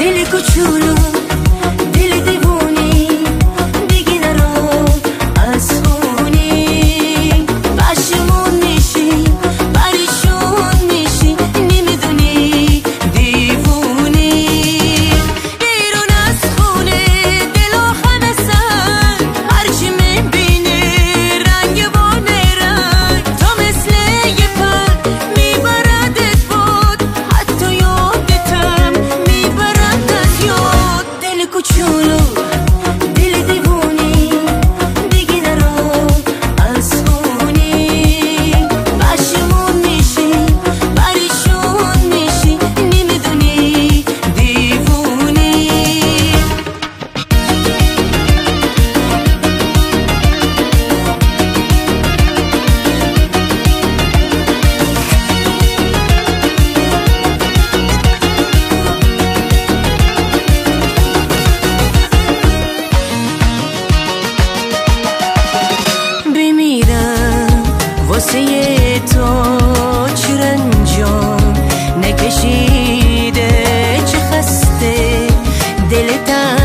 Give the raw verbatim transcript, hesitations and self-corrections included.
دل کوچولو دل دیوونی دیگه نرو از خونی پشیمون میشی پریشون میشی نمیدونی دیوونی بیرون از خونه دل و خنسن هرچی میبینه رنگ بانه رنگ تو مثل یه پر میبردت بود حتی یادتم میبرد از یاد دل کوچولو دل دیوونی دیگه نرو از خونی پشیمون میشی پریشون میشی نمیدونی دیوونی بمیرم واسه تو چه رنجام نکشیده چه خسته دلتم